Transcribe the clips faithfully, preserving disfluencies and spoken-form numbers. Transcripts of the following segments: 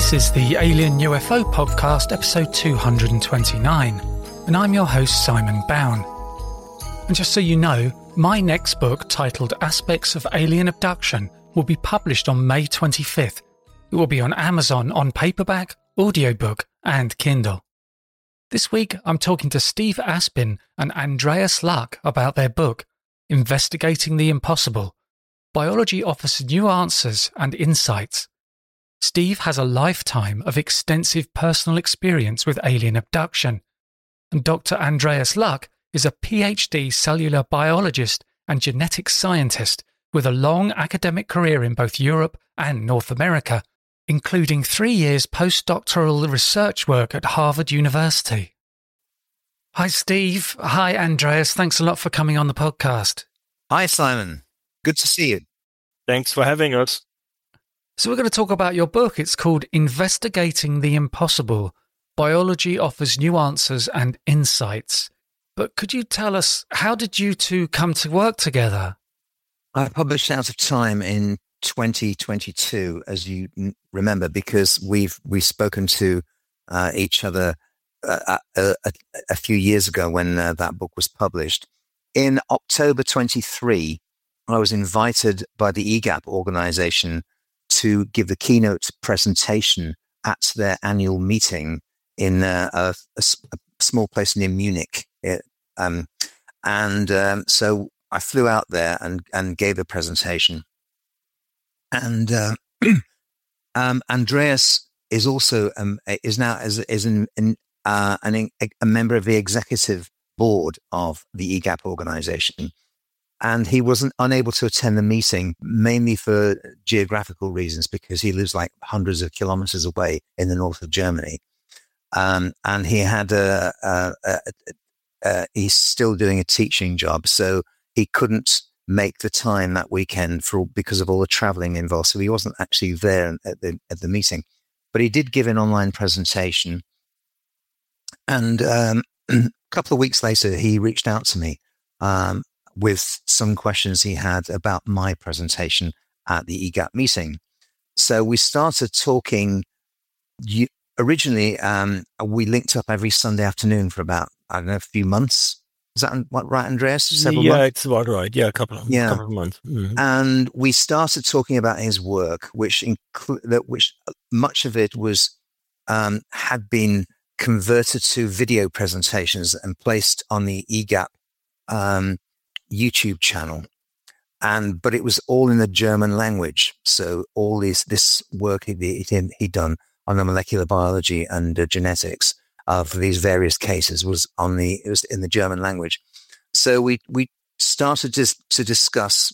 This is the Alien U F O Podcast, episode two hundred twenty-nine, and I'm your host, Simon Bown. And just so you know, my next book, titled Aspects of Alien Abduction, will be published on May twenty-fifth. It will be on Amazon on paperback, audiobook, and Kindle. This week, I'm talking to Steve Aspin and Andreas Luck about their book, Investigating the Impossible. Biology offers new answers and insights. Steve has a lifetime of extensive personal experience with alien abduction, and Doctor Andreas Luck is a P H D cellular biologist and genetics scientist with a long academic career in both Europe and North America, including three years postdoctoral research work at Harvard University. Hi, Steve. Hi, Andreas. Thanks a lot for coming on the podcast. Hi, Simon. Good to see you. Thanks for having us. So we're going to talk about your book. It's called Investigating the Impossible. Biology offers new answers and insights. But could you tell us, how did you two come to work together? I published Out of Time in twenty twenty-two, as you n- remember, because we've we've spoken to uh, each other uh, a, a, a few years ago when uh, that book was published. In October twenty-three, I was invited by the E GAP organization to give the keynote presentation at their annual meeting in uh, a, a, a small place near Munich. It, um, and um, so I flew out there and, and gave a presentation. And uh, um, Andreas is also um, is now is, is an, an, uh, an, a member of the executive board of the E GAP organization. And he wasn't unable to attend the meeting, mainly for geographical reasons, because he lives like hundreds of kilometers away in the north of Germany. Um, and he had a, a, a, a, a, he's still doing a teaching job, so he couldn't make the time that weekend for because of all the traveling involved. So he wasn't actually there at the at the meeting, but he did give an online presentation. And um, a couple of weeks later, he reached out to me. Um, with some questions he had about my presentation at the E GAP meeting. So we started talking. You, originally, um, we linked up every Sunday afternoon for about, I don't know, a few months. Is that what, right, Andreas? Several yeah, months? It's about right. Yeah, a couple of, yeah. couple of months. Mm-hmm. And we started talking about his work, which inclu- that which much of it was um, had been converted to video presentations and placed on the E GAP um, YouTube channel, and but it was all in the German language. So all this this work he he he'd done on the molecular biology and uh, genetics of these various cases was on the it was in the German language. So we we started to to discuss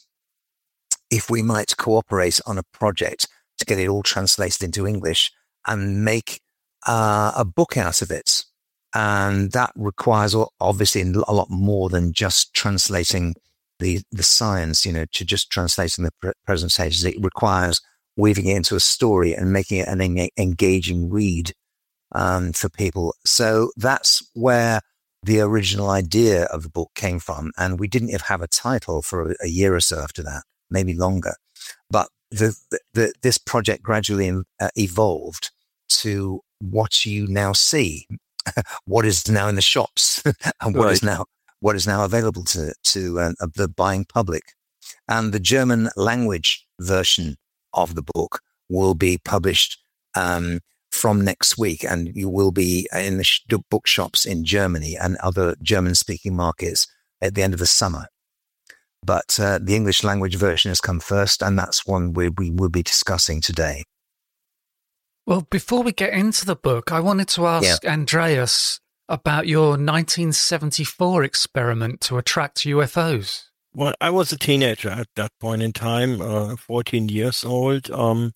if we might cooperate on a project to get it all translated into English and make uh, a book out of it. And that requires obviously a lot more than just translating the, the science, you know, to just translating the pre- presentations. It requires weaving it into a story and making it an en- engaging read um, for people. So that's where the original idea of the book came from. And we didn't even have a title for a, a year or so after that, maybe longer. But the, the, the, this project gradually uh, evolved to what you now see. What is now in the shops and what right. is now what is now available to to uh, the buying public, and the German language version of the book will be published um, from next week, and you will be in the sh- bookshops in Germany and other German-speaking markets at the end of the summer. But uh, the English language version has come first, and that's one we we will be discussing today. Well, before we get into the book, I wanted to ask yeah. Andreas about your nineteen seventy-four experiment to attract U F Os. Well, I was a teenager at that point in time, uh, fourteen years old. Um,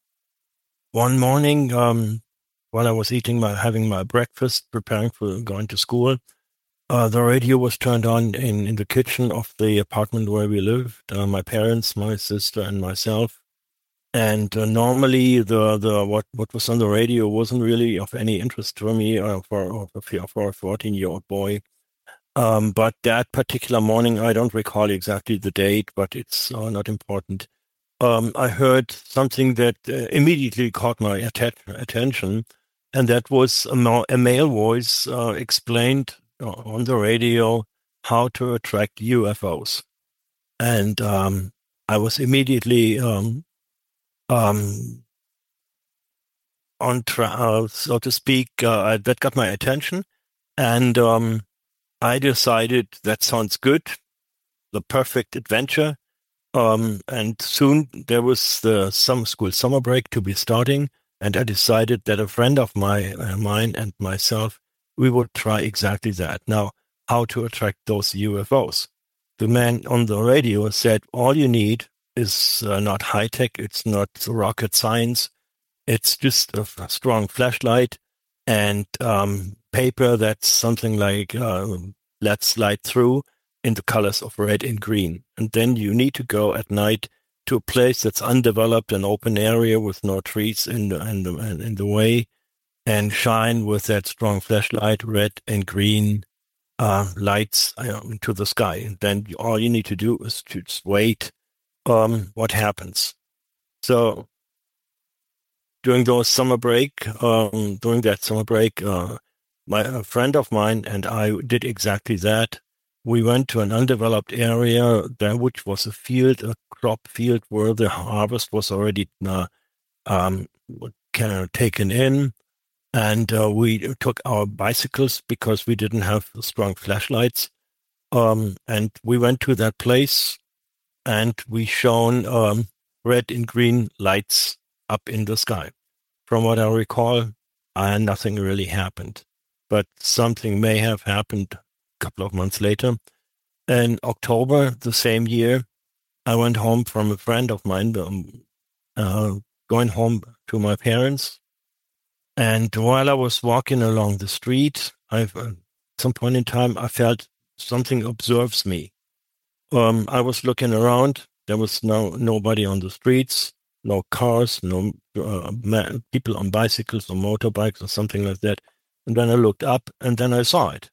one morning, um, while I was eating my, having my breakfast, preparing for going to school, uh, the radio was turned on in, in the kitchen of the apartment where we lived. Uh, my parents, my sister, and myself. And uh, normally, the, the what, what was on the radio wasn't really of any interest to me uh, for, for a fourteen-year-old boy. Um, but that particular morning, I don't recall exactly the date, but it's uh, not important. um, I heard something that uh, immediately caught my att- attention, and that was a, ma- a male voice uh, explained uh, on the radio how to attract U F Os. And um, I was immediately um, um, on, tra- uh, so to speak, uh, that got my attention. And um, I decided that sounds good, the perfect adventure. Um, and soon there was the summer school summer break to be starting. And I decided that a friend of my, uh, mine and myself, we would try exactly that. Now, how to attract those U F Os. The man on the radio said, all you need is uh, not high tech. It's not rocket science. It's just a, a strong flashlight and um, paper that's something like uh, lets light through in the colors of red and green. And then you need to go at night to a place that's undeveloped, an open area with no trees in the, in the, in the way, and shine with that strong flashlight, red and green uh, lights uh, into the sky. And then all you need to do is to just wait um, what happens. So during those summer break, um, during that summer break, uh, my a friend of mine and I did exactly that. We went to an undeveloped area there, which was a field, a crop field where the harvest was already uh, um, kind of taken in. And uh, we took our bicycles because we didn't have strong flashlights. Um, and we went to that place and we shone um, red and green lights up in the sky. From what I recall, uh, nothing really happened. But something may have happened a couple of months later. In October the same year, I went home from a friend of mine, um, uh, going home to my parents. And while I was walking along the street, I've, uh, at some point in time, I felt something observes me. Um, I was looking around. There was no nobody on the streets, no cars, no uh, man, people on bicycles or motorbikes or something like that. And then I looked up, and then I saw it.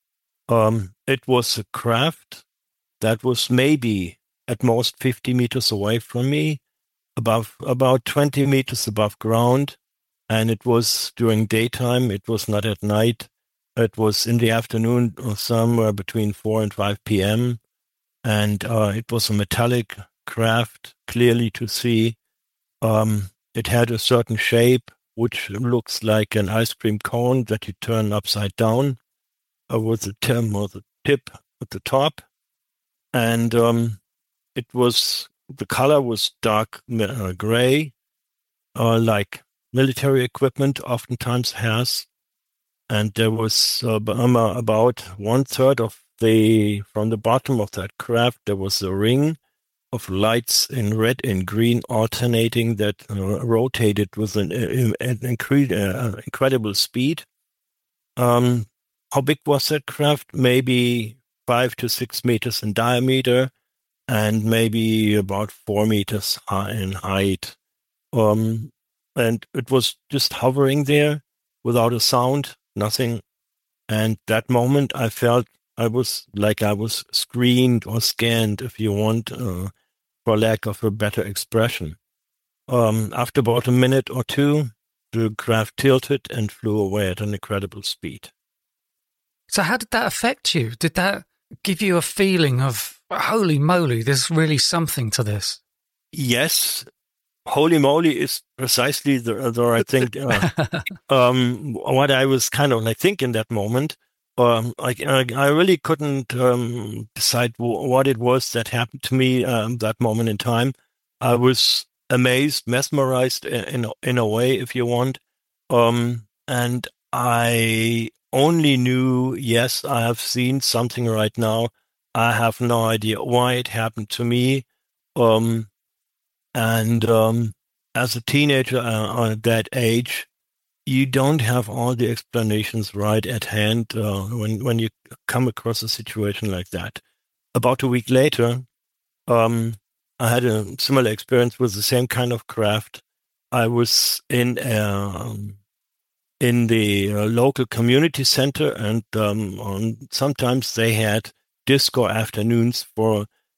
Um, it was a craft that was maybe at most fifty meters away from me, above about twenty meters above ground. And it was during daytime. It was not at night. It was in the afternoon or somewhere between four and five p.m. And uh, it was a metallic craft, clearly to see. Um, it had a certain shape, which looks like an ice cream cone that you turn upside down uh, with the tip or the tip at the top. And um, it was, the color was dark uh, gray, uh, like military equipment oftentimes has. And there was uh, about one third of the, from the bottom of that craft, there was a ring of lights in red and green alternating that uh, rotated with an, uh, an incre- uh, incredible speed. Um, how big was that craft? Maybe five to six meters in diameter and maybe about four meters high in height. Um, and it was just hovering there without a sound, nothing. And that moment I felt I was like I was screened or scanned, if you want, uh, for lack of a better expression. Um, after about a minute or two, the craft tilted and flew away at an incredible speed. So how did that affect you? Did that give you a feeling of, holy moly, there's really something to this? Yes. Holy moly is precisely the, the right thing. Uh, um, what I was kind of like thinking that moment. Um, I, I really couldn't um, decide w- what it was that happened to me um, that moment in time. I was amazed, mesmerized in in, in a way, if you want. Um, and I only knew, yes, I have seen something right now. I have no idea why it happened to me. Um, and um, as a teenager uh, at that age, you don't have all the explanations right at hand uh, when, when you come across a situation like that. About a week later, um, I had a similar experience with the same kind of craft. I was in um, in the uh, local community center, and um, on, sometimes they had disco afternoons for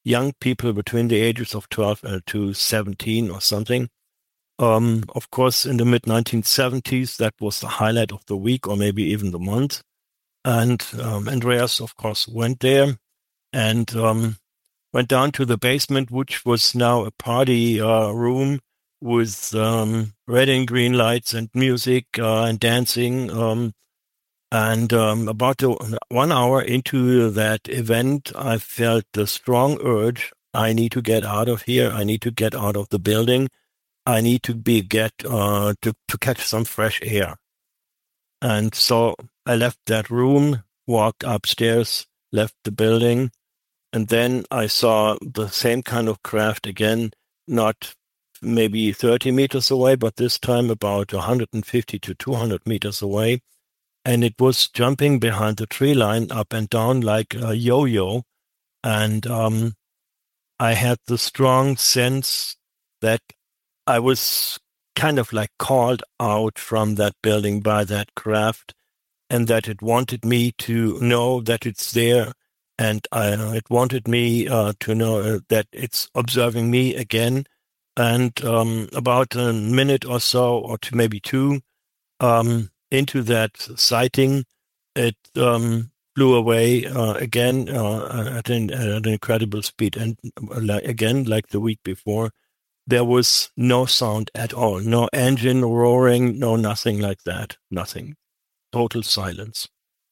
young people between the ages of twelve uh, to seventeen or something. Um, of course, in the mid nineteen seventies, that was the highlight of the week or maybe even the month. And um, Andreas, of course, went there and um, went down to the basement, which was now a party uh, room with um, red and green lights and music uh, and dancing. Um, and um, about the, one hour into that event, I felt the strong urge, I need to get out of here. I need to get out of the building. I need to be get uh, to, to catch some fresh air. And so I left that room, walked upstairs, left the building, and then I saw the same kind of craft again, not maybe thirty meters away, but this time about one hundred fifty to two hundred meters away. And it was jumping behind the tree line up and down like a yo-yo. And um, I had the strong sense that I was kind of like called out from that building by that craft, and that it wanted me to know that it's there, and I, it wanted me uh, to know uh, that it's observing me again. And um, about a minute or so, or to maybe two, um, into that sighting, it um, flew away uh, again uh, at, an, at an incredible speed. And uh, again, like the week before, there was no sound at all, no engine roaring, no nothing like that, nothing. Total silence.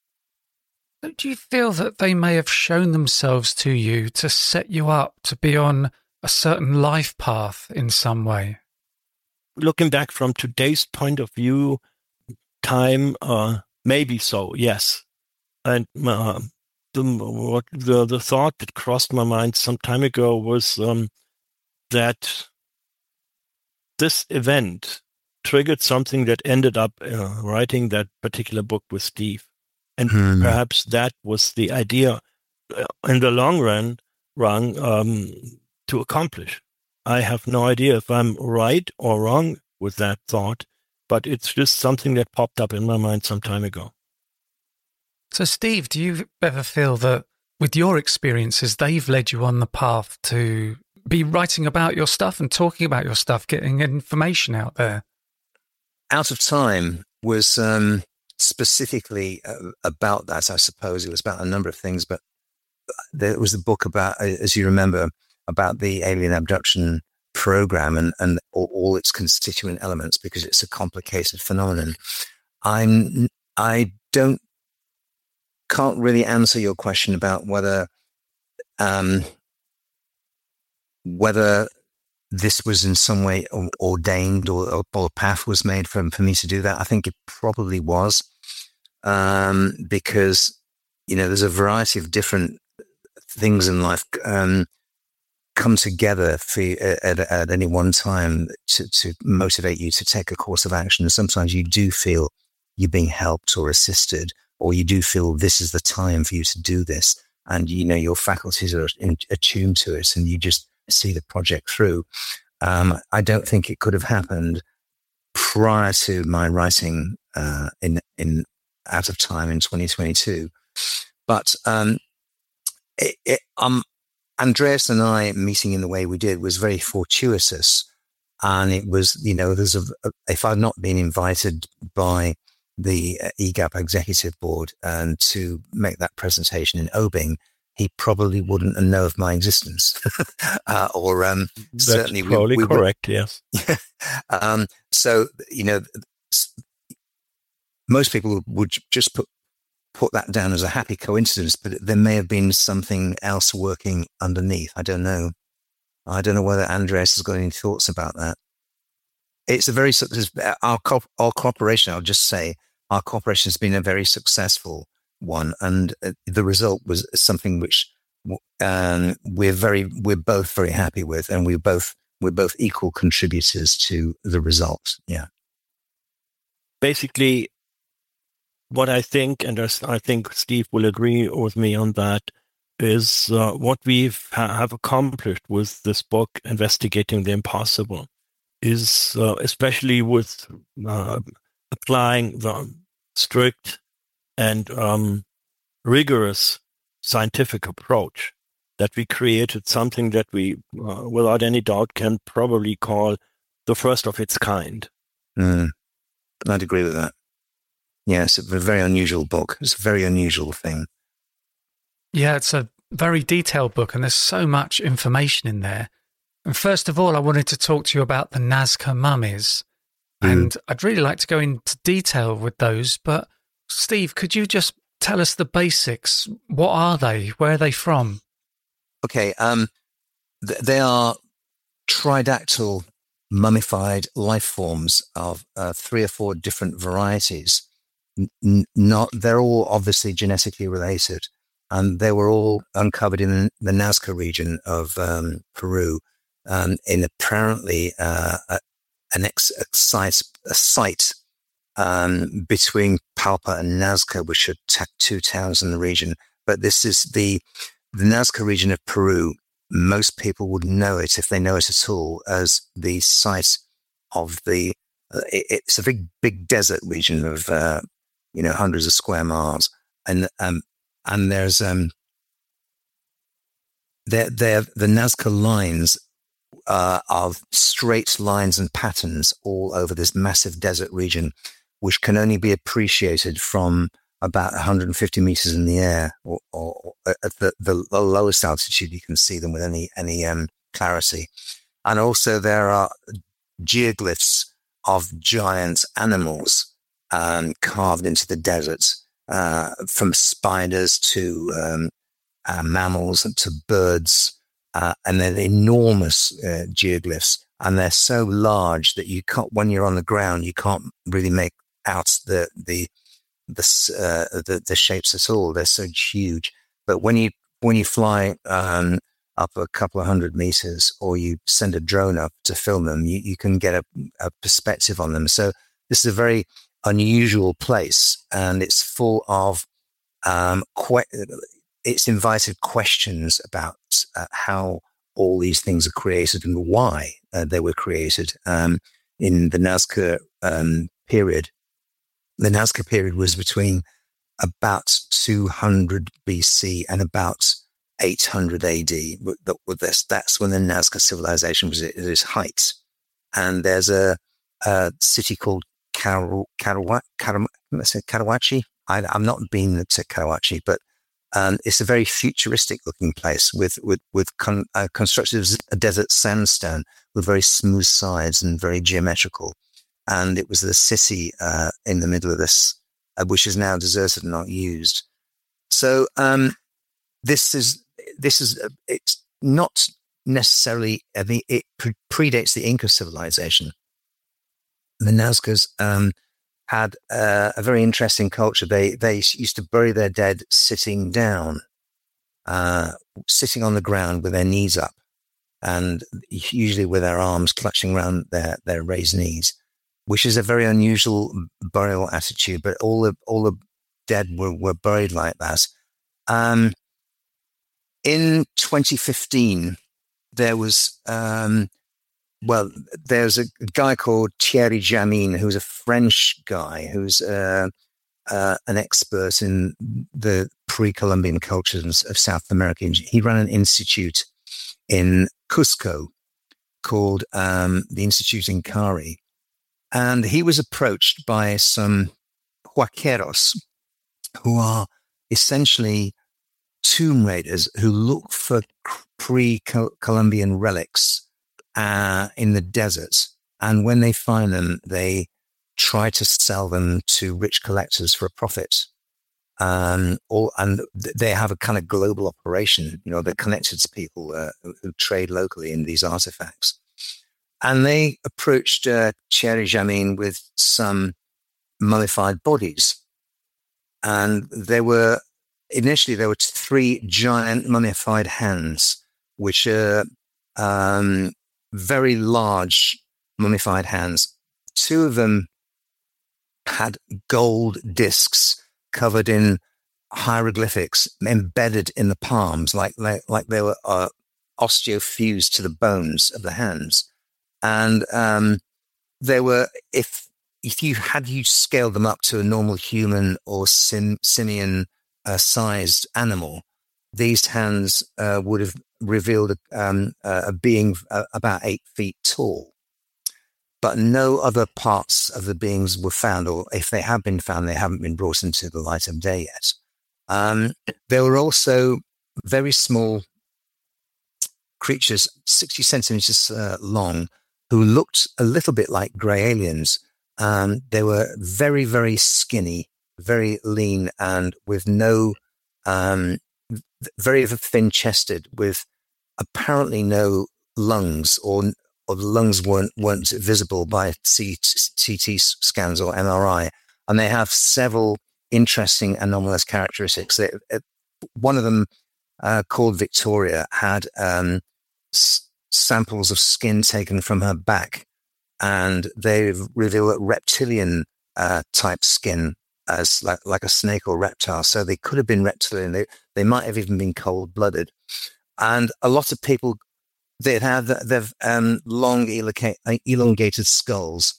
Do you feel that they may have shown themselves to you to set you up to be on a certain life path in some way? Looking back from today's point of view, time, uh, maybe so, yes. And uh, the, what, the the thought that crossed my mind some time ago was um, that this event triggered something that ended up uh, writing that particular book with Steve. And hmm. perhaps that was the idea uh, in the long run, run, um, to accomplish. I have no idea if I'm right or wrong with that thought, but it's just something that popped up in my mind some time ago. So, Steve, do you ever feel that with your experiences, they've led you on the path to be writing about your stuff and talking about your stuff, getting information out there? Out of Time was um, specifically uh, about that, I suppose. It was about a number of things, but there was a book about, as you remember, about the alien abduction program and, and all, all its constituent elements, because it's a complicated phenomenon. I'm, I don't, can't really answer your question about whether, um, whether this was in some way ordained or, or a path was made for, for me to do that. I think it probably was, um, because, you know, there's a variety of different things in life um, come together for you at, at any one time to, to motivate you to take a course of action. And sometimes you do feel you're being helped or assisted, or you do feel this is the time for you to do this. And, you know, your faculties are in, attuned to it, and you just see the project through. Um, I don't think it could have happened prior to my writing uh, in in Out of Time in twenty twenty-two. But um, it, it, um, Andreas and I meeting in the way we did was very fortuitous, and it was, you know, there's a, a if I'd not been invited by the uh, E G A P executive board and to make that presentation in Obing, he probably wouldn't know of my existence. uh, or um, That's certainly probably we, we correct, were, yes. um, so, you know, most people would just put, put that down as a happy coincidence, but there may have been something else working underneath. I don't know. I don't know whether Andreas has got any thoughts about that. It's a very, our, co- our cooperation, I'll just say, our cooperation has been a very successful one, and uh, the result was something which um, we're very, we're both very happy with, and we're both we're both equal contributors to the result. Yeah. Basically, what I think, and I think Steve will agree with me on that, is uh, what we ha- have accomplished with this book, Investigating the Impossible, is uh, especially with uh, applying the strict and um, rigorous scientific approach that we created something that we, uh, without any doubt, can probably call the first of its kind. Mm, I'd agree with that. Yeah, it's a very unusual book. It's a very unusual thing. Yeah, it's a very detailed book, and there's so much information in there. And first of all, I wanted to talk to you about the Nazca mummies. Mm. And I'd really like to go into detail with those. But Steve, could you just tell us the basics? What are they? Where are they from? Okay, um, th- they are tridactyl mummified life forms of uh, three or four different varieties. N- not, they're all obviously genetically related, and they were all uncovered in the Nazca region of um, Peru, um, in apparently uh, a, an ex- a site, a site um, between Palpa and Nazca, which are t- two towns in the region. But this is the the Nazca region of Peru. Most people would know it, if they know it at all, as the site of the. Uh, it, it's a big, big desert region of, uh, you know, hundreds of square miles, and um, and there's um, there there the Nazca lines uh, are straight lines and patterns all over this massive desert region, which can only be appreciated from about one hundred fifty meters in the air, or, or, or at the, the, the lowest altitude. You can see them with any any um, clarity. And also there are geoglyphs of giant animals um, carved into the desert, uh, from spiders to um, uh, mammals to birds, uh, and they're enormous uh, geoglyphs, and they're so large that you can't, when you're on the ground, you can't really make out the the the uh, the, the shapes at all. They're so huge. But when you when you fly um, up a couple of hundred meters, or you send a drone up to film them, you, you can get a, a perspective on them. So this is a very unusual place, and it's full of um, que- it's invited questions about uh, how all these things are created and why uh, they were created. Um, in the Nazca um, period, the Nazca period was between about two hundred B C and about eight hundred A D. That's when the Nazca civilization was at its height. And there's a, a city called Karawachi. Karawachi. I, I've not been to Karawachi, but um, it's a very futuristic looking place with with with con, uh, constructed of desert sandstone with very smooth sides and very geometrical. And it was the city uh, in the middle of this, uh, which is now deserted and not used. So um, this is this is uh, it's not necessarily. I mean, it pre- predates the Inca civilization. The Nazcas um, had uh, a very interesting culture. They they used to bury their dead sitting down, uh, sitting on the ground with their knees up, and usually with their arms clutching around their their raised knees, which is a very unusual burial attitude. But all the all the dead were, were buried like that. Um, in twenty fifteen, there was um, well, there's a guy called Thierry Jamin, who's a French guy who's uh, uh, an expert in the pre-Columbian cultures of South America. He ran an institute in Cusco called um, the Institute Incari. And he was approached by some huaqueros, who are essentially tomb raiders who look for pre-Columbian relics uh, in the desert. And when they find them, they try to sell them to rich collectors for a profit. Um, all, and they have a kind of global operation. You know, they're connected to people uh, who trade locally in these artifacts. And they approached uh, Thierry Jamin with some mummified bodies. And there were, initially, there were three giant mummified hands, which are um, very large mummified hands. Two of them had gold discs covered in hieroglyphics embedded in the palms, like, like, like they were uh, osteofused to the bones of the hands. And um, they were, if if you had you scaled them up to a normal human or sim, simian uh, sized animal, these hands uh, would have revealed um, a being uh, about eight feet tall. But no other parts of the beings were found, or if they have been found, they haven't been brought into the light of day yet. Um, there were also very small creatures, sixty centimeters uh, long, who looked a little bit like grey aliens. Um, they were very, very skinny, very lean, and with no, um, very thin chested, with apparently no lungs, or or the lungs weren't weren't visible by C T scans or M R I, and they have several interesting anomalous characteristics. They, one of them, uh, called Victoria, had um, s- samples of skin taken from her back, and they reveal a reptilian uh, type skin, as like like a snake or reptile. So they could have been reptilian. They they might have even been cold blooded, and a lot of people. They have they've um, long elongated skulls,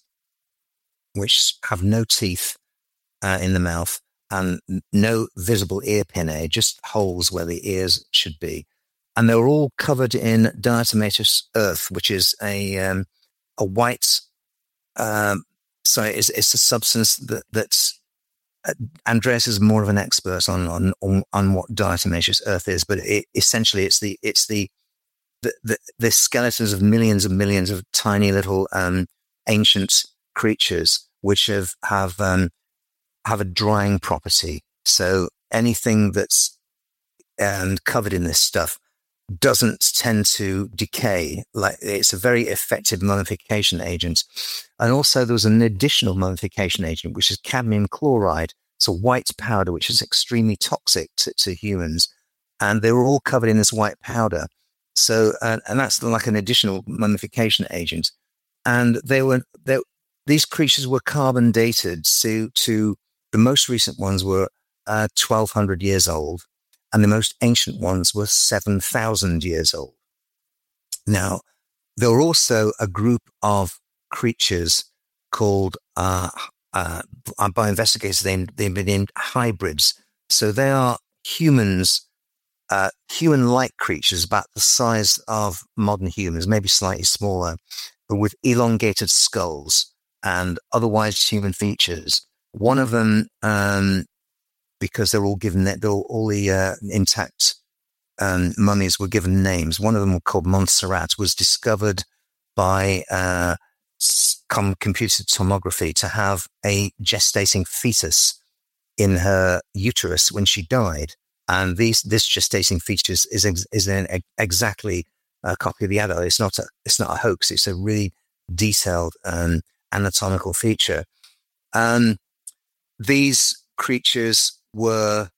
which have no teeth uh, in the mouth and no visible ear pinnae, just holes where the ears should be. And they're all covered in diatomaceous earth, which is a um, a white. Um, sorry, it's, it's a substance that that's. Uh, Andreas is more of an expert on on on, on what diatomaceous earth is, but it, essentially it's the it's the The, the, the skeletons of millions and millions of tiny little um, ancient creatures, which have have um, have a drying property. So anything that's um, covered in this stuff doesn't tend to decay. Like, it's a very effective mummification agent. And also there was an additional mummification agent, which is cadmium chloride. It's a white powder which is extremely toxic to, to humans, and they were all covered in this white powder. So, uh, and that's like an additional mummification agent. And they were, they, these creatures were carbon dated to, to the most recent ones were uh, twelve hundred years old, and the most ancient ones were seven thousand years old. Now, there were also a group of creatures called, uh, uh, by investigators, they, they've been named hybrids. So they are humans, Uh, human-like creatures about the size of modern humans, maybe slightly smaller, but with elongated skulls and otherwise human features. One of them, um, because they're all given, they're all, all the uh, intact um, mummies were given names. One of them, called Montserrat, was discovered by uh, com- computed tomography to have a gestating fetus in her uterus when she died. And these, this gestating fetus is is, is an, exactly a copy of the adult. It's not a it's not a hoax. It's a really detailed um, anatomical feature. Um, these creatures were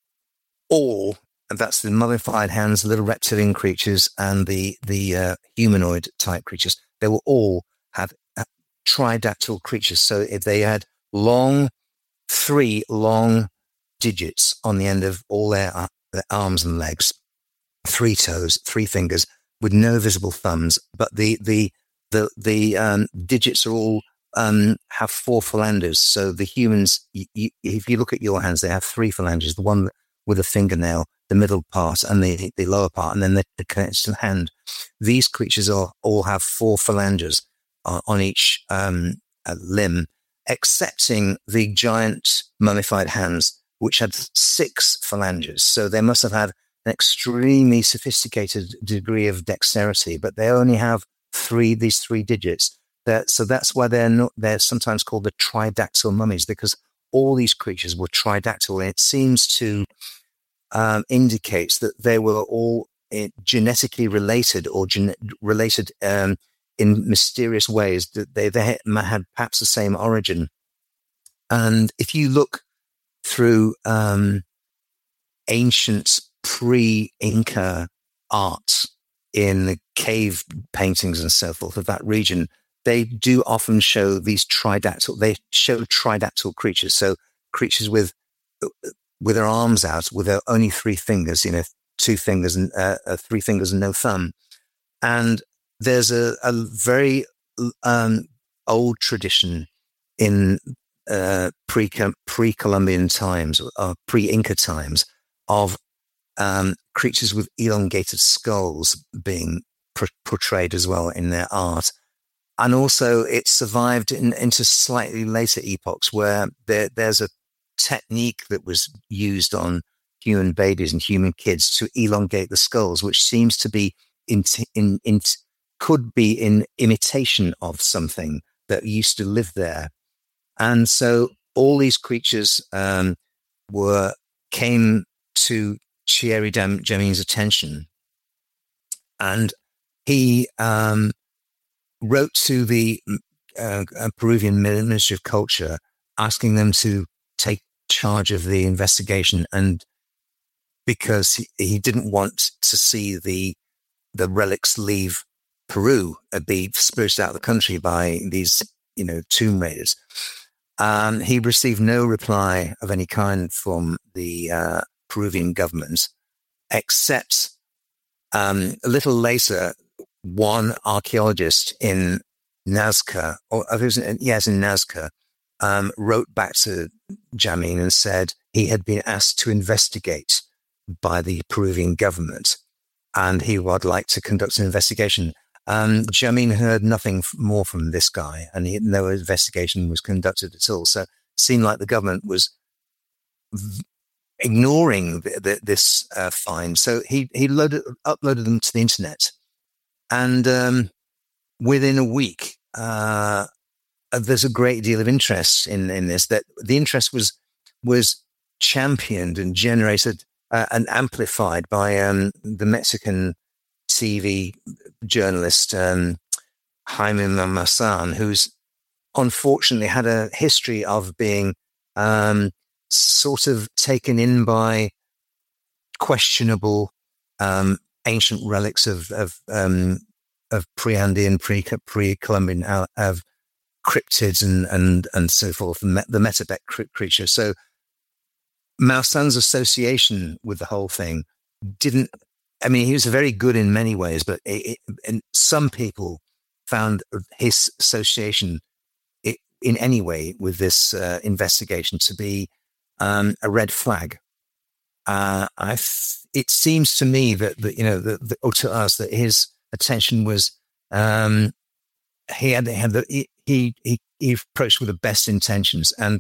all, and that's the mummified hands, the little reptilian creatures, and the the uh, humanoid type creatures. They were all had uh, tridactyl creatures. So if they had long, three long digits on the end of all their, uh, their arms and legs, three toes, three fingers, with no visible thumbs. But the the the the um, digits are all um, have four phalanges. So the humans, y- y- if you look at your hands, they have three phalanges: the one with a fingernail, the middle part, and the the lower part, and then the, the connected to the hand. These creatures are all have four phalanges uh, on each um, uh, limb, excepting the giant mummified hands, which had six phalanges. So they must have had an extremely sophisticated degree of dexterity, but they only have three, these three digits. They're, so that's why they're not, they're sometimes called the tridactyl mummies, because all these creatures were tridactyl. And it seems to um, indicates that they were all uh, genetically related or gen- related um, in mysterious ways, that they, they had perhaps the same origin. And if you look through um, ancient pre-Inca art in the cave paintings and so forth of that region, they do often show these tridactyl, they show tridactyl creatures. So creatures with, with their arms out, with their only three fingers, you know, two fingers and uh, uh, three fingers and no thumb. And there's a, a very um, old tradition in uh, pre pre-Columbian times, or pre-Inca times, of um, creatures with elongated skulls being pr- portrayed as well in their art. And also it survived in, into slightly later epochs where there, there's a technique that was used on human babies and human kids to elongate the skulls, which seems to be in, in, in could be in imitation of something that used to live there. And so all these creatures um, were came to Thierry Jamin's attention, and he um, wrote to the uh, Peruvian Ministry of Culture, asking them to take charge of the investigation, and because he, he didn't want to see the the relics leave Peru, uh, be spirited out of the country by these, you know, tomb raiders. Um, he received no reply of any kind from the uh, Peruvian government, except um, a little later, one archaeologist in Nazca, or I think it was in, yes, in Nazca, um, wrote back to Jamin and said he had been asked to investigate by the Peruvian government, and he would like to conduct an investigation. Um, Jamin heard nothing more from this guy, and he, no investigation was conducted at all. So it seemed like the government was v- ignoring the, the, this uh, find. So he he loaded, uploaded them to the internet, and um, within a week, uh, there's a great deal of interest in, in this. That the interest was was championed and generated uh, and amplified by um, the Mexican T V journalist um, Jaime Maussan, who's unfortunately had a history of being um, sort of taken in by questionable um, ancient relics of of, um, of pre-Andean, pre pre-Columbian uh, of cryptids and and and so forth, the Metabek creature. So Maussan's association with the whole thing didn't. I mean, he was very good in many ways, but it, it, and some people found his association it, in any way with this uh, investigation to be um, a red flag. Uh, I th- it seems to me that, that you know, the, the, or to us, that his attention was um, he had, had the, he, he he approached with the best intentions, and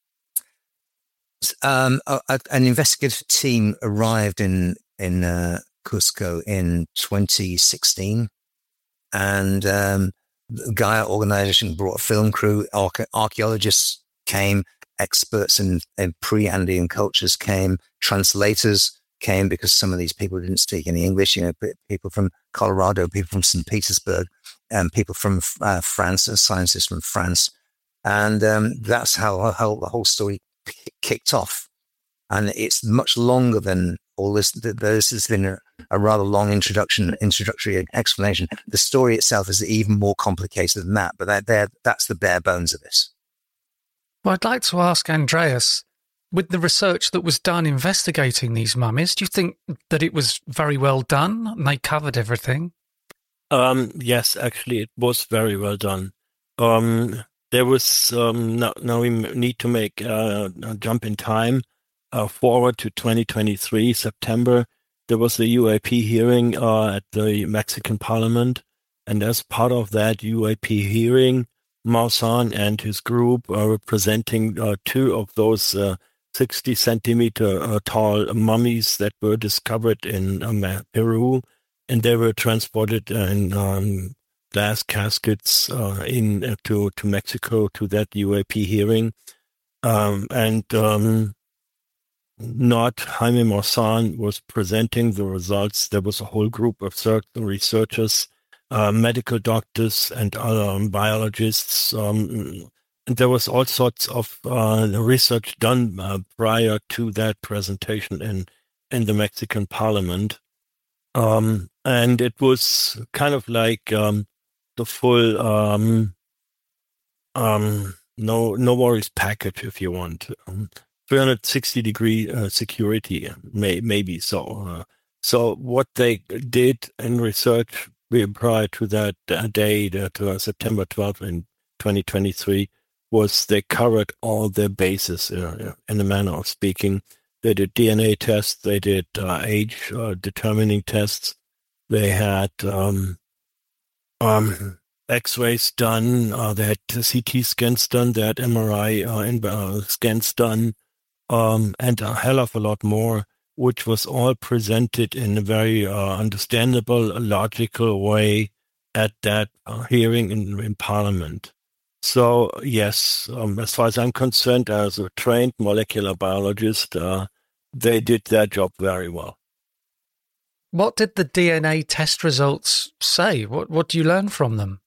um, a, a, an investigative team arrived in in. Uh, Cusco in twenty sixteen, and um, the Gaia organization brought a film crew, arche- archaeologists came, experts in, in pre-Andean cultures came, translators came, because some of these people didn't speak any English, you know, people from Colorado, people from Saint Petersburg, and um, people from uh, France, and scientists from France. And um, that's how, how the whole story p- kicked off. And it's much longer than all this. This has been a, a rather long introduction, introductory explanation. The story itself is even more complicated than that, but that, that, that's the bare bones of this. Well, I'd like to ask Andreas, with the research that was done investigating these mummies, do you think that it was very well done and they covered everything? Um, yes, actually, it was very well done. Um, there was, um, now, now we need to make uh, a jump in time. Uh, forward to twenty twenty-three, September, there was a U A P hearing uh, at the Mexican Parliament. And as part of that U A P hearing, Maussan and his group are representing uh, two of those uh, sixty centimeter uh, tall mummies that were discovered in um, Peru. And they were transported in um, glass caskets uh, in uh, to, to Mexico to that U A P hearing. Um, and... Um, Not Jaime Maussan was presenting the results. There was a whole group of certain researchers, uh, medical doctors, and other um, biologists. Um, and there was all sorts of uh, research done uh, prior to that presentation in, in the Mexican Parliament. Um, and it was kind of like um, the full um, um, no no worries package, if you want. Um, three hundred sixty degree uh, security, may, maybe so. Uh, so what they did in research prior to that uh, day, that uh, September twelfth in twenty twenty-three, was they covered all their bases uh, in a manner of speaking. They did D N A tests. They did uh, age uh, determining tests. They had um, um, X-rays done. Uh, they had C T scans done. They had M R I uh, in, uh, scans done, um, and a hell of a lot more, which was all presented in a very uh, understandable, logical way at that uh, hearing in, in Parliament. So, yes, um, as far as I'm concerned, as a trained molecular biologist, uh, they did their job very well. What did the D N A test results say? What, what do you learn from them?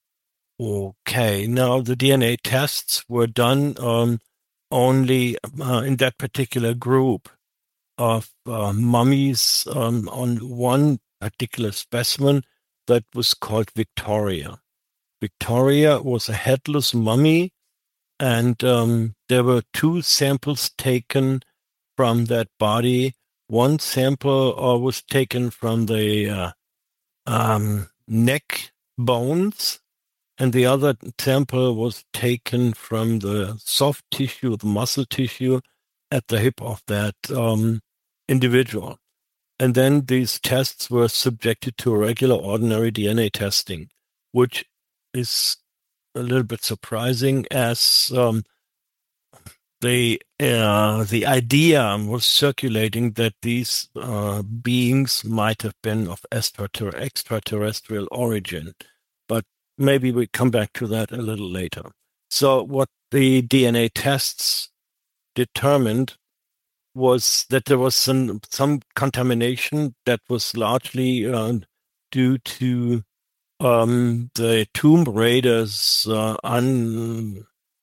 Okay, now the D N A tests were done um, only uh, in that particular group of uh, mummies um, on one particular specimen that was called Victoria. Victoria was a headless mummy, and um, there were two samples taken from that body. One sample uh, was taken from the uh, um, neck bones, and the other sample was taken from the soft tissue, the muscle tissue at the hip of that um, individual. And then these tests were subjected to regular ordinary D N A testing, which is a little bit surprising, as um, the uh, the idea was circulating that these uh, beings might have been of extrater- extraterrestrial origin. But maybe we come back to that a little later. So what the D N A tests determined was that there was some, some contamination that was largely uh, due to um, the Tomb Raiders' uh, un,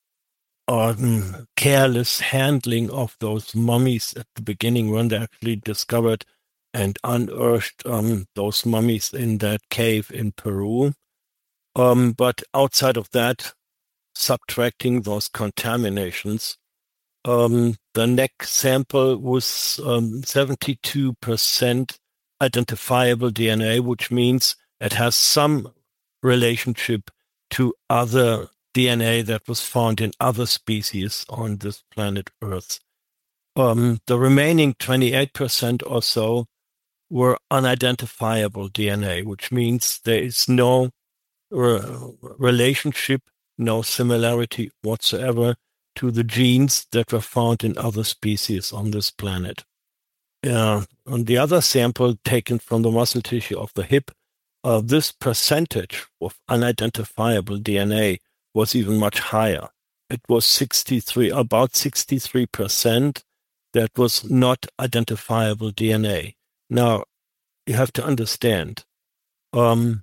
um, careless handling of those mummies at the beginning, when they actually discovered and unearthed um, those mummies in that cave in Peru. Um, but outside of that, subtracting those contaminations, um, the neck sample was um, seventy-two percent identifiable D N A, which means it has some relationship to other D N A that was found in other species on this planet Earth. Um, the remaining twenty-eight percent or so were unidentifiable D N A, which means there is no re- relationship, no similarity whatsoever to the genes that were found in other species on this planet. Uh, on the other sample taken from the muscle tissue of the hip, uh, this percentage of unidentifiable D N A was even much higher. It was sixty-three, about sixty-three percent that was not identifiable D N A. Now, you have to understand, um,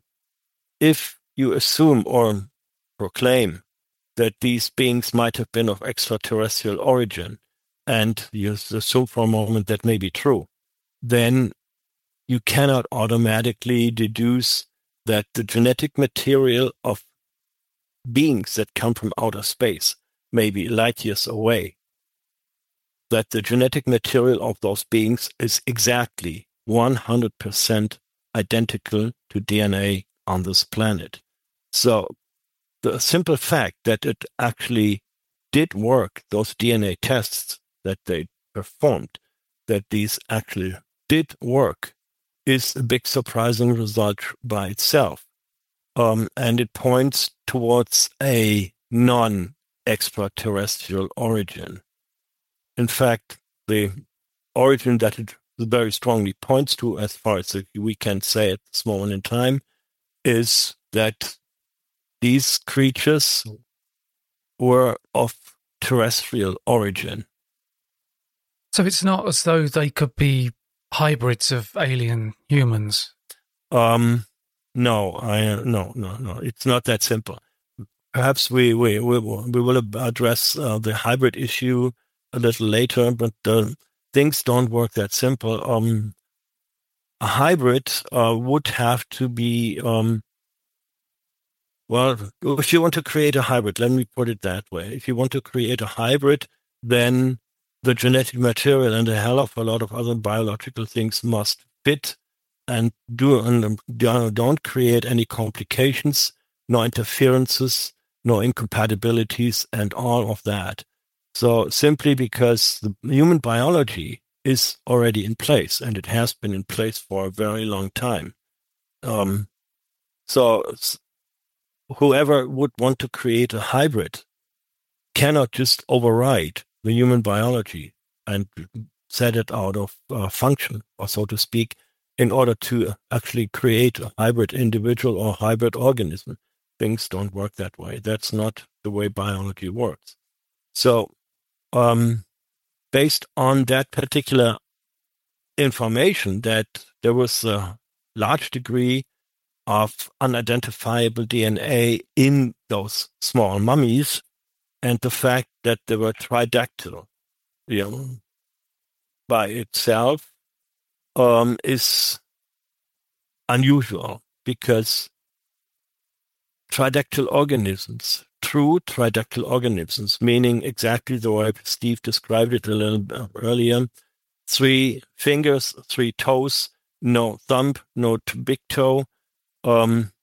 if you assume or proclaim that these beings might have been of extraterrestrial origin, and you assume for a moment that may be true, then you cannot automatically deduce that the genetic material of beings that come from outer space, maybe light years away, that the genetic material of those beings is exactly one hundred percent identical to D N A on this planet. So the simple fact that it actually did work, those D N A tests that they performed, that these actually did work, is a big surprising result by itself. Um, and it points towards a non-extraterrestrial origin. In fact, the origin that it very strongly points to, as far as we can say at this moment in time, is that these creatures were of terrestrial origin. So it's not as though they could be hybrids of alien humans? Um, no, I no, no, no. It's not that simple. Perhaps we we we, we will address uh, the hybrid issue a little later, but uh, things don't work that simple. Um, a hybrid uh, would have to be um, well, if you want to create a hybrid, let me put it that way. If you want to create a hybrid, then the genetic material and a hell of a lot of other biological things must fit and do and don't create any complications, no interferences, no incompatibilities, and all of that. So simply because the human biology is already in place, and it has been in place for a very long time. Um, so whoever would want to create a hybrid cannot just override the human biology and set it out of uh, function, or so to speak, in order to actually create a hybrid individual or hybrid organism. Things don't work that way. That's not the way biology works. So um, based on that particular information, that there was a large degree of unidentifiable D N A in those small mummies, and the fact that they were tridactyl, you know, by itself um, is unusual, because tridactyl organisms, true tridactyl organisms, meaning exactly the way Steve described it a little earlier, three fingers, three toes, no thumb, no big toe, um,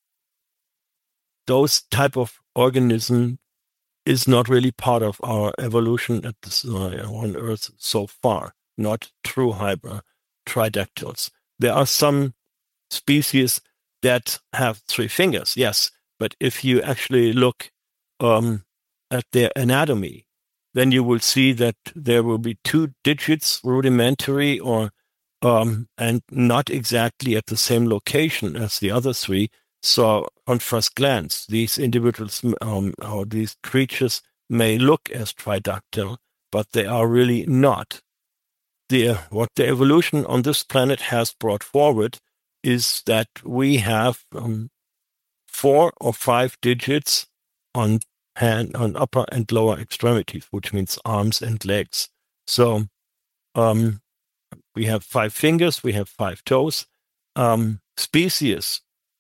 those type of organism is not really part of our evolution at this, uh, on Earth so far, not true hybrid tridactyls. There are some species that have three fingers, yes, but if you actually look um, at their anatomy, then you will see that there will be two digits rudimentary, or um, and not exactly at the same location as the other three. So on first glance, these individuals um, or these creatures may look as tridactyl, but they are really not. The, what the evolution on this planet has brought forward is that we have um, four or five digits on hand, on upper and lower extremities, which means arms and legs. So um, we have five fingers, we have five toes. Um, species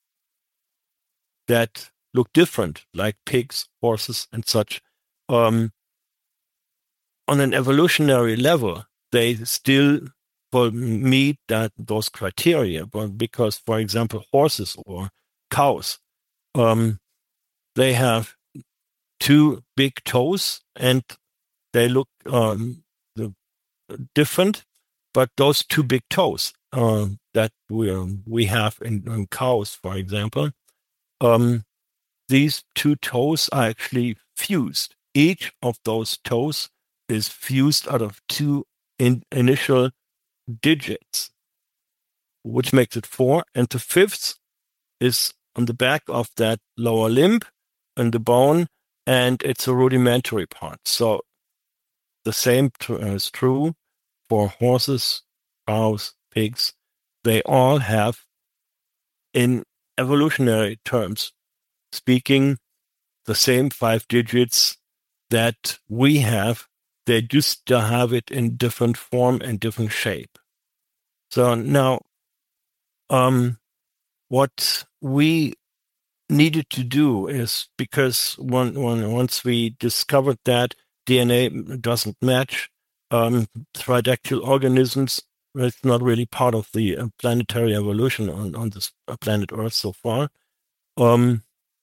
that look different, like pigs, horses, and such, um, on an evolutionary level, they still will meet that those criteria. But because, for example, horses or cows, um, they have two big toes and they look um, different. But those two big toes uh, that we we have in, in cows, for example, um, these two toes are actually fused. Each of those toes is fused out of two in, initial digits, which makes it four. And the fifth is on the back of that lower limb and the bone, and it's a rudimentary part. So the same tr- is true for horses, cows, pigs. They all have, in evolutionary terms speaking, the same five digits that we have. They just have it in different form and different shape. So now, um, what we needed to do is, because one, one, once we discovered that D N A doesn't match, um, tridactyl organisms, it's not really part of the uh, planetary evolution on, on this uh, planet Earth so far. Um,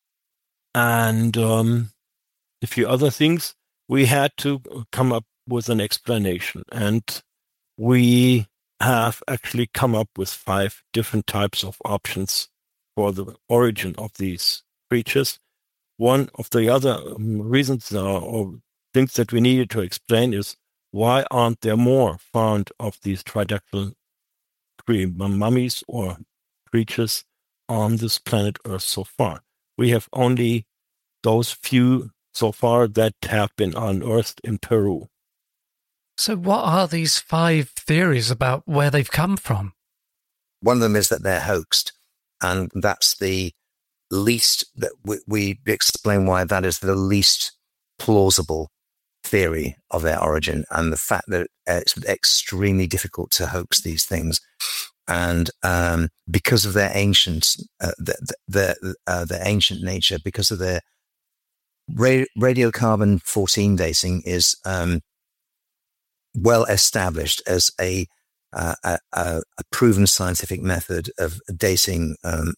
and um, a few other things, we had to come up with an explanation. And we have actually come up with five different types of options for the origin of these creatures. One of the other um, reasons uh, or things that we needed to explain is, why aren't there more found of these tridactyl mummies or creatures on this planet Earth so far? We have only those few so far that have been unearthed in Peru. So what are these five theories about where they've come from? One of them is that they're hoaxed, and that's the least, that we, we explain why that is the least plausible theory of their origin, and the fact that it's extremely difficult to hoax these things. And um, because of their ancient, uh, the, the, uh, their ancient nature, because of their ra- radiocarbon fourteen dating is um, well established as a, uh, a, a proven scientific method of dating um,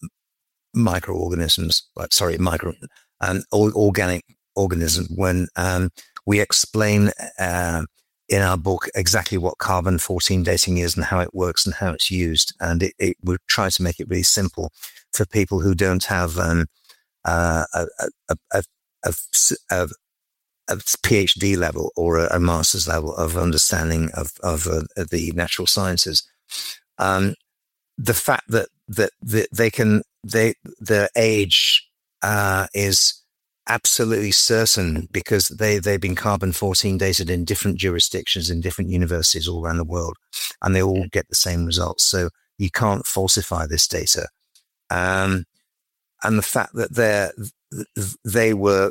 microorganisms. Sorry, micro and um, organic organisms when um, we explain uh, in our book exactly what carbon fourteen dating is and how it works and how it's used. And it, it we try to make it really simple for people who don't have um, uh, a, a, a, a, a, a PhD level or a, a master's level of understanding of, of, uh, of the natural sciences. Um, the fact that, that, that they can, they, their age uh, is absolutely certain because they, they've been carbon fourteen dated in different jurisdictions, in different universities all around the world, and they all get the same results. So you can't falsify this data. Um, and the fact that they're, they were,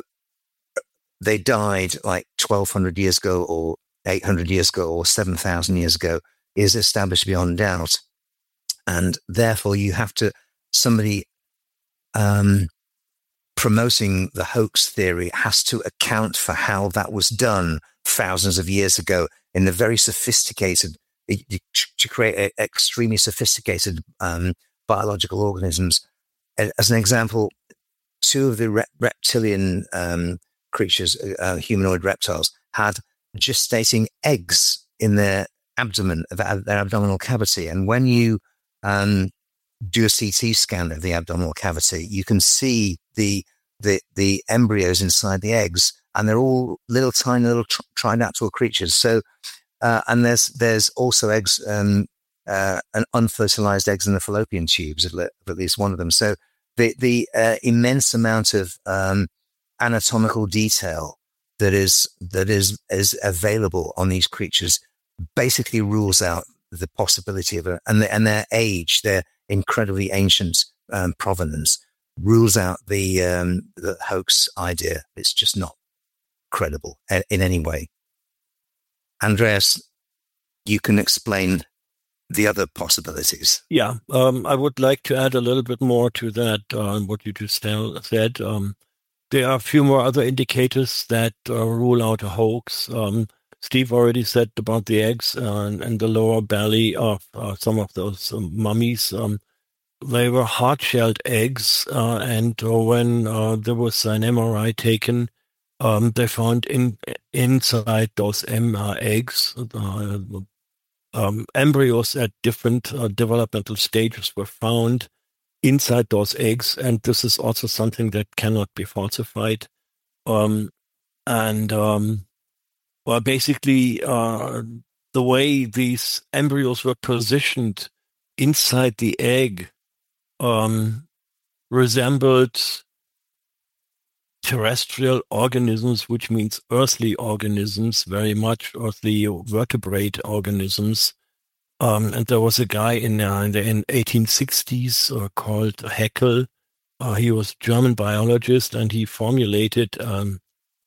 they died like twelve hundred years ago or eight hundred years ago or seven thousand years ago is established beyond doubt. And therefore you have to, somebody um, promoting the hoax theory has to account for how that was done thousands of years ago in a very sophisticated, to create a, extremely sophisticated um, biological organisms. As an example, two of the re- reptilian um, creatures, uh, humanoid reptiles, had gestating eggs in their abdomen, their abdominal cavity. And when you um, do a C T scan of the abdominal cavity, you can see the the the embryos inside the eggs, and they're all little tiny little tr- trinatural creatures. So, uh, and there's there's also eggs, um, uh, and unfertilized eggs in the fallopian tubes of, le- of at least one of them. So the the uh, immense amount of um, anatomical detail that is that is is available on these creatures basically rules out the possibility of a, and the, and their age, their incredibly ancient um, provenance, rules out the um, the hoax idea. It's just not credible in any way. Andreas, you can explain the other possibilities. Yeah, um, I would like to add a little bit more to that, uh, what you just said. Um, there are a few more other indicators that uh, rule out a hoax. Um, Steve already said about the eggs uh, and the lower belly of uh, some of those um, mummies. Um, they were hard-shelled eggs, uh, and uh, when uh, there was an M R I taken, um, they found in inside those M R eggs uh, um, embryos at different uh, developmental stages were found inside those eggs, and this is also something that cannot be falsified. Um, and um, well, basically, uh, the way these embryos were positioned inside the egg um, resembled terrestrial organisms, which means earthly organisms, very much earthly vertebrate organisms. Um, and there was a guy in, uh, in the in eighteen sixties uh, called Haeckel. Uh, he was a German biologist, and he formulated um,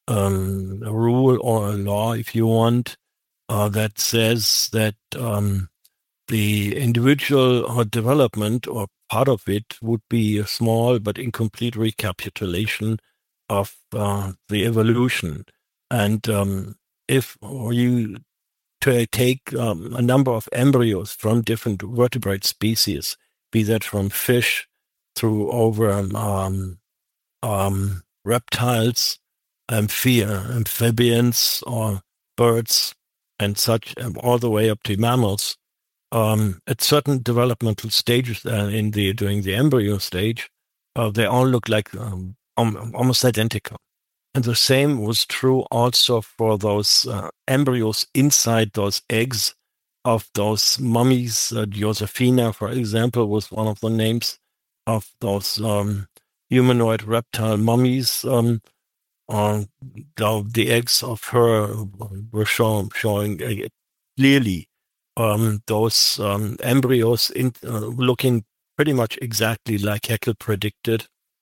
um, a rule or a law, if you want, uh, that says that um, the individual or development or part of it would be a small but incomplete recapitulation of uh, the evolution. And um, if you to take um, a number of embryos from different vertebrate species, be that from fish through over um, um, reptiles, amphi- amphibians, or birds, and such, all the way up to mammals. Um, at certain developmental stages uh, in the during the embryo stage, uh, they all look like um, um, almost identical. And the same was true also for those uh, embryos inside those eggs of those mummies. Uh, Josephina, for example, was one of the names of those um, humanoid reptile mummies. Um, uh, the, the eggs of her were show, showing uh, clearly um, those um, embryos in, uh, looking pretty much exactly like Haeckel predicted.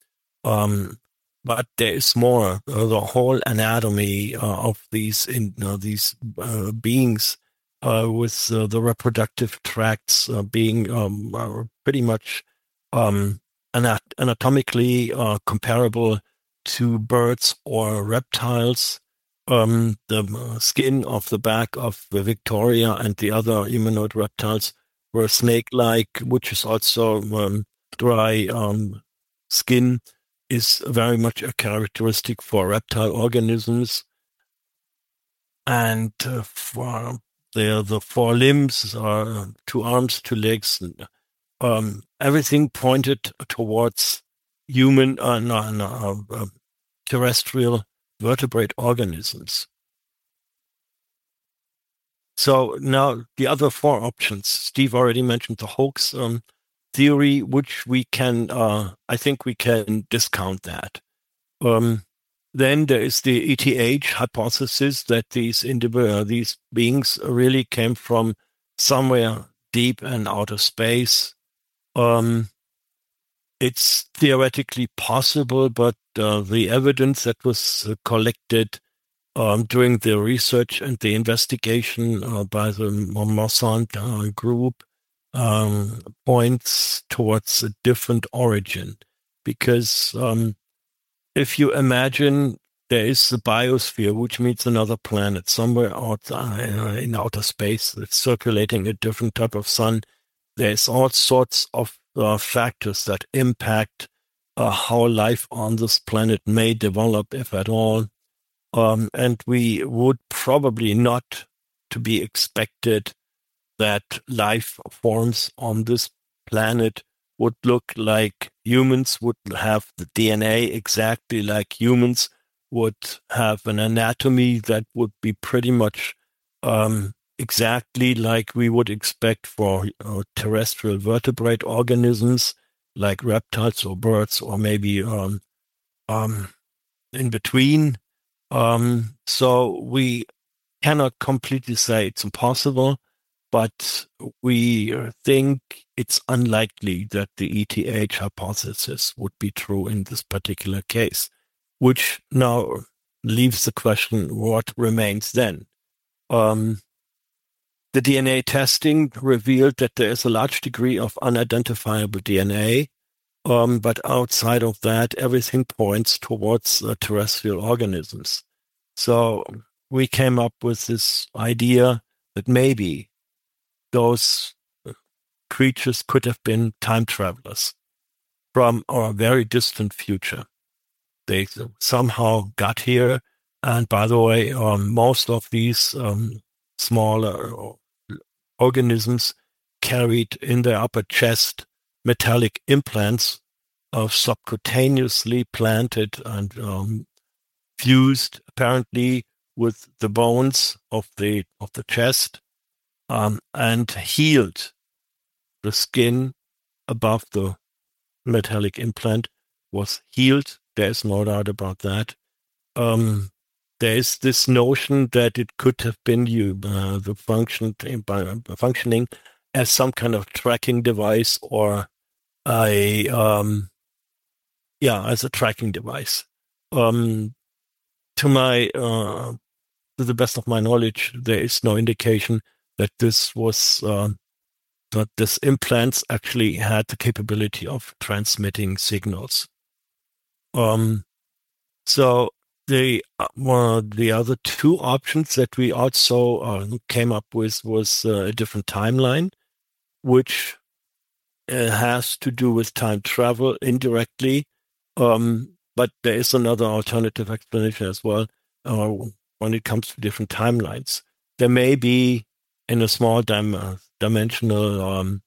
Um, But there is more. Uh, the whole anatomy uh, of these in uh, these uh, beings, uh, with uh, the reproductive tracts uh, being um, uh, pretty much um, anat- anatomically uh, comparable to birds or reptiles. Um, the uh, skin of the back of the Victoria and the other humanoid reptiles were snake-like, which is also um, dry um, skin. Is very much a characteristic for reptile organisms. and uh, for the the four limbs, uh, two arms, two legs, um, everything pointed towards human, uh, no, no, uh, terrestrial vertebrate organisms. So now the other four options, Steve already mentioned the hoax um, theory, which we can, uh, I think we can discount that. Um, then there is the E T H hypothesis that these individual, these beings really came from somewhere deep in outer space. Um, it's theoretically possible, but uh, the evidence that was uh, collected um, during the research and the investigation uh, by the Mossad uh, group um, points towards a different origin. Because um, if you imagine there is the biosphere, which means another planet somewhere out uh, in outer space that's circulating a different type of sun, there's all sorts of uh, factors that impact uh, how life on this planet may develop, if at all. Um, and we would probably not to be expected that life forms on this planet would look like humans, would have the D N A exactly like humans, would have an anatomy that would be pretty much um, exactly like we would expect for uh, terrestrial vertebrate organisms like reptiles or birds, or maybe um, um, in between. Um, so we cannot completely say it's impossible, but we think it's unlikely that the E T H hypothesis would be true in this particular case, which now leaves the question, what remains then? Um, the D N A testing revealed that there is a large degree of unidentifiable D N A, um, but outside of that, everything points towards uh, terrestrial organisms. So we came up with this idea that maybe those creatures could have been time travelers from our very distant future. They somehow got here. And by the way, um, most of these um, smaller organisms carried in their upper chest metallic implants of subcutaneously planted and um, fused apparently with the bones of the of the chest, um, and healed the skin above the metallic implant was healed. There's no doubt about that. Um, there is this notion that it could have been you uh, the function by functioning as some kind of tracking device, or a um, yeah, as a tracking device. Um, to my uh, to the best of my knowledge, there is no indication that this was uh, that this implants actually had the capability of transmitting signals. Um, so the uh, well, the other two options that we also uh, came up with was uh, a different timeline, which uh, has to do with time travel indirectly. Um, but there is another alternative explanation as well uh, when it comes to different timelines. There may be, in a small dim- uh, dimensional um,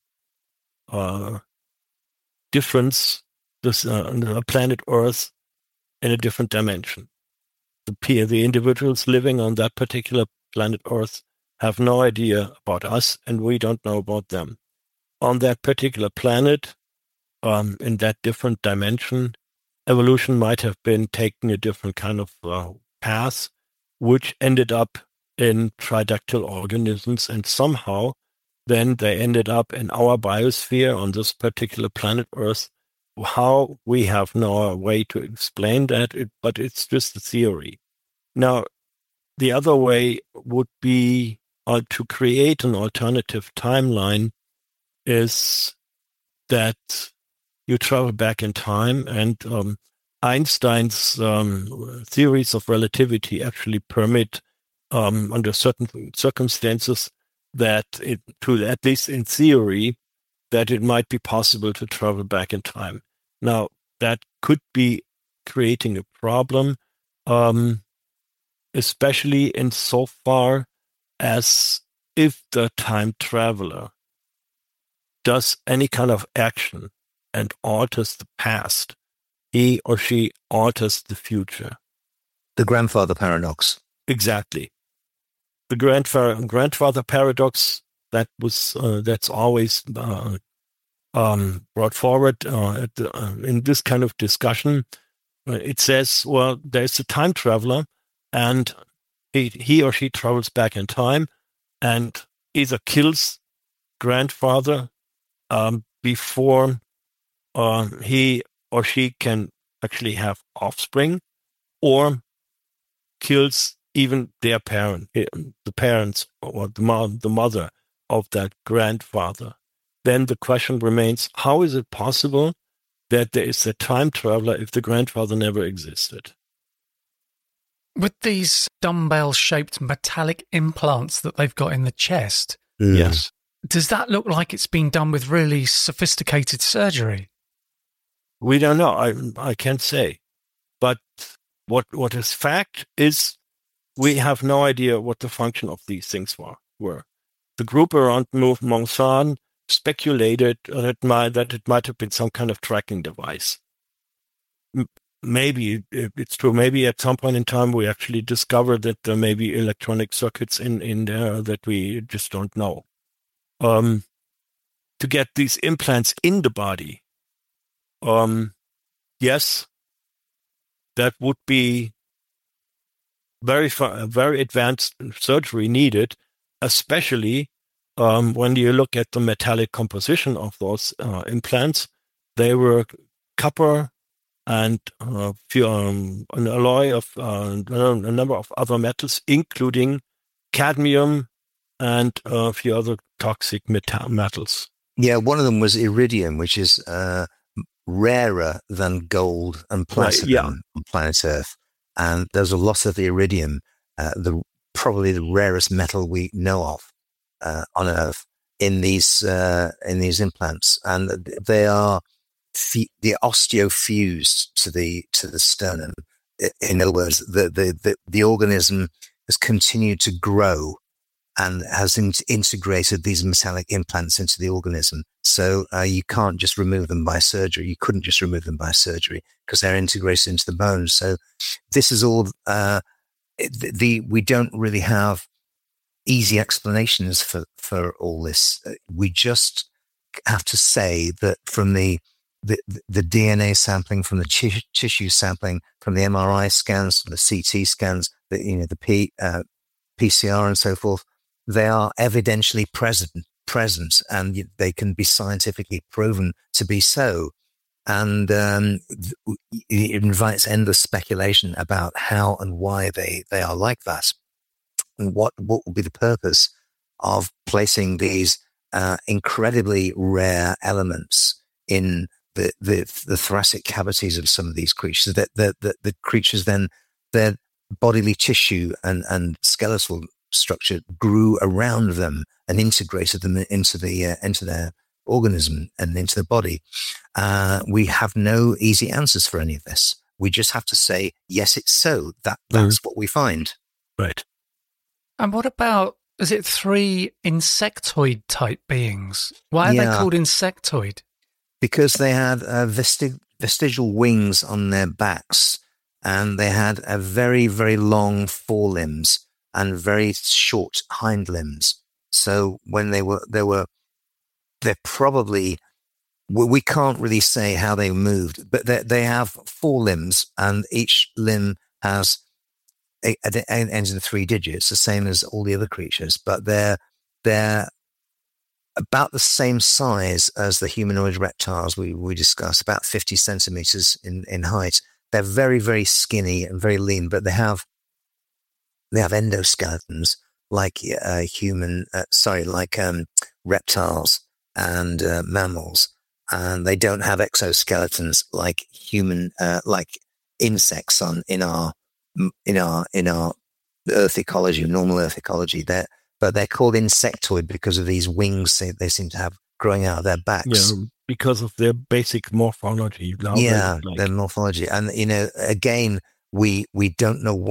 uh, difference, this uh, planet Earth in a different dimension. The peer, the individuals living on that particular planet Earth have no idea about us, and we don't know about them. On that particular planet, um, in that different dimension, evolution might have been taking a different kind of uh, path, which ended up in tridactyl organisms, and somehow then they ended up in our biosphere on this particular planet Earth. How, we have no way to explain that, but it's just a theory. Now, the other way would be uh, to create an alternative timeline is that you travel back in time, and um, Einstein's um, theories of relativity actually permit, um, under certain circumstances, that it, to at least in theory, that it might be possible to travel back in time. Now, that could be creating a problem. Um, especially insofar as if the time traveler does any kind of action and alters the past, he or she alters the future. The grandfather paradox. Exactly. The grandfather grandfather paradox that was uh, that's always uh, um, brought forward uh, at the, uh, in this kind of discussion. Uh, it says, well, there's a time traveler, and he he or she travels back in time, and either kills grandfather um, before uh, he or she can actually have offspring, or kills even their parent, the parents or the, mo- the mother of that grandfather. Then the question remains, how is it possible that there is a time traveler if the grandfather never existed? With these dumbbell-shaped metallic implants that they've got in the chest, Mm. Yes. does that look like it's been done with really sophisticated surgery? We don't know. I I can't say. But what what is fact is we have no idea what the function of these things were. were. The group around Montsan speculated that it, might, that it might have been some kind of tracking device. M- Maybe it's true. Maybe at some point in time we actually discovered that there may be electronic circuits in, in there that we just don't know. Um, to get these implants in the body, um, yes, that would be very far, very advanced surgery needed, especially um, when you look at the metallic composition of those uh, implants. They were copper and uh, few, um, an alloy of uh, a number of other metals, including cadmium and a few other toxic metal- metals. Yeah, one of them was iridium, which is uh, rarer than gold and platinum Right, yeah. on planet Earth. And there's a lot of the iridium, uh, the probably the rarest metal we know of uh, on Earth in these uh, in these implants, and they are f- the osteofused to the to the sternum. In other words, the the the, the organism has continued to grow and has in- integrated these metallic implants into the organism. So uh, you can't just remove them by surgery. You couldn't just remove them by surgery because they're integrated into the bones. So this is all uh, the, the we don't really have easy explanations for, for all this. We just have to say that from the the, the D N A sampling, from the ch- tissue sampling, from the M R I scans, from the C T scans, the you know the P, uh, P C R and so forth, they are evidentially present, present, and they can be scientifically proven to be so. And um, it invites endless speculation about how and why they, they are like that, and what what will be the purpose of placing these uh, incredibly rare elements in the, the the thoracic cavities of some of these creatures. That the, the the creatures then their bodily tissue and and skeletal structure grew around them and integrated them into the uh, into their organism and into the body. Uh, we have no easy answers for any of this. We just have to say, yes, it's so. That that's mm. what we find. Right. And what about, is it three insectoid type beings? Why are yeah. they called insectoid? Because they had uh, vestig- vestigial wings on their backs, and they had a very, very long forelimbs and very short hind limbs. So when they were, they were, they're probably, we can't really say how they moved, but they, they have four limbs, and each limb has it ends in three digits, the same as all the other creatures, but they're they're about the same size as the humanoid reptiles we, we discussed, about fifty centimeters in, in height. They're very, very skinny and very lean, but they have they have endoskeletons like uh, human, uh, sorry, like um, reptiles and uh, mammals, and they don't have exoskeletons like human, uh, like insects on in our in our in our Earth ecology, normal Earth ecology. They're but they're called insectoid because of these wings they, they seem to have growing out of their backs. Yeah, because of their basic morphology. Yeah, like. Their morphology, and you know, again, we we don't know what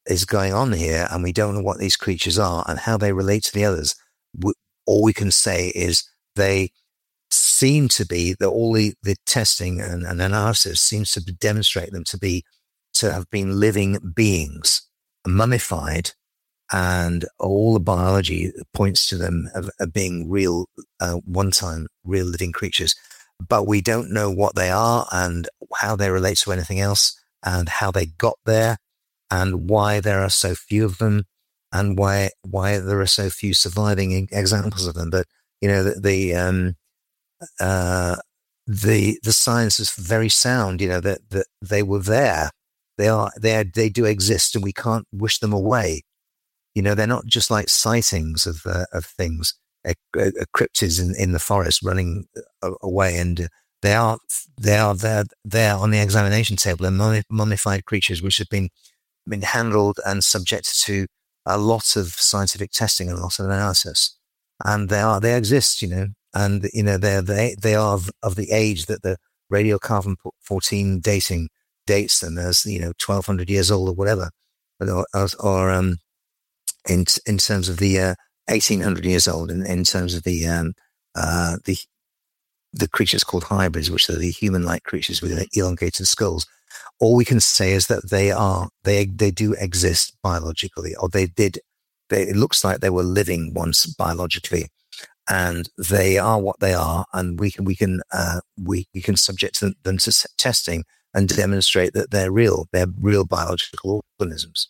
is going on here, and we don't know what these creatures are and how they relate to the others. We, all we can say is they seem to be, that all the, the testing and, and analysis seems to demonstrate them to be, to have been living beings, mummified, and all the biology points to them of, of being real, uh, one-time real living creatures. But we don't know what they are and how they relate to anything else, and how they got there, and why there are so few of them, and why why there are so few surviving examples of them. But you know, the the um, uh, the, the science is very sound. You know that that they were there. They are they are, they do exist, and we can't wish them away. You know, they're not just like sightings of uh, of things, uh, uh, cryptids in, in the forest running away, and they are they are there there on the examination table, and mummified creatures which have been been handled and subjected to a lot of scientific testing and a lot of analysis, and they are they exist, you know, and you know they they they are of, of the age that the radiocarbon fourteen dating dates them as, you know, twelve hundred years old or whatever, or, or um. in in terms of the uh, eighteen hundred years old, and in, in terms of the um, uh, the the creatures called hybrids, which are the human-like creatures with elongated skulls. All we can say is that they are they they do exist biologically, or they did. They, it looks like they were living once biologically, and they are what they are, and we can we can uh, we we can subject them, them to testing and demonstrate that they're real. They're real biological organisms.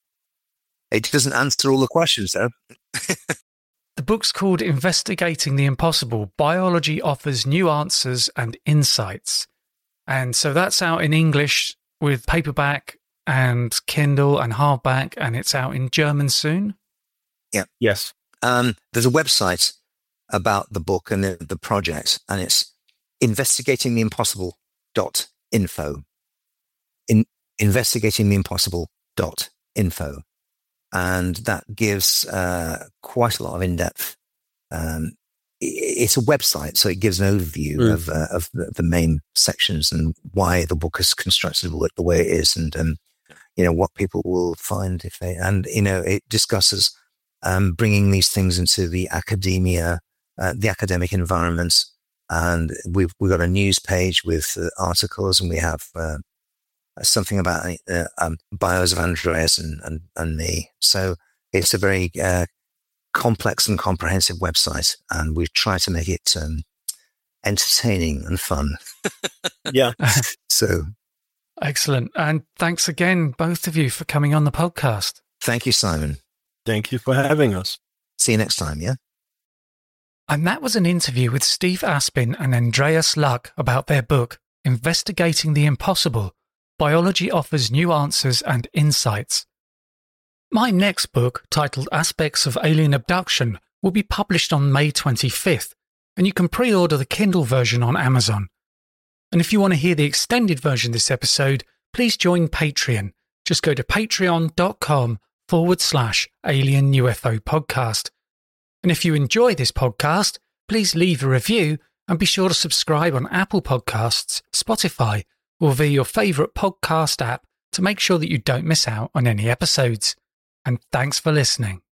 It doesn't answer all the questions, though. The book's called Investigating the Impossible. Biology Offers New Answers and Insights. And so that's out in English with paperback and Kindle and hardback, and it's out in German soon. Yeah. Yes. Um, there's a website about the book and the, the project, and it's investigating the impossible dot info. In investigating the impossible dot info. And that gives uh, quite a lot of in-depth. Um, it's a website, so it gives an overview mm. of uh, of the, the main sections and why the book is constructed the way it is, and um, you know what people will find if they. And you know, it discusses um, bringing these things into the academia, uh, the academic environment, and we've we've got a news page with uh, articles, and we have. Uh, something about uh, um, bios of Andreas and, and, and me. So it's a very uh, complex and comprehensive website, and we try to make it um, entertaining and fun. Yeah. So excellent. And thanks again, both of you, for coming on the podcast. Thank you, Simon. Thank you for having us. See you next time, yeah? And that was an interview with Steve Aspin and Andreas Luck about their book, Investigating the Impossible. Biology Offers New Answers and Insights. My next book, titled Aspects of Alien Abduction, will be published on May twenty-fifth, and you can pre-order the Kindle version on Amazon. And if you want to hear the extended version of this episode, please join Patreon. Just go to patreon.com forward slash alien UFO podcast. And if you enjoy this podcast, please leave a review and be sure to subscribe on Apple Podcasts, Spotify, or via your favourite podcast app to make sure that you don't miss out on any episodes. And thanks for listening.